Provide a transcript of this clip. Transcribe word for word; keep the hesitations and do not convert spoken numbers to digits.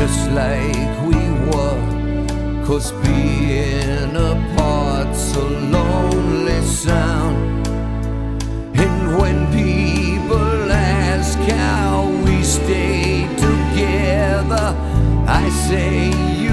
just like we were, 'cause being apart's a lonely sound. And when people ask how we stay together, I say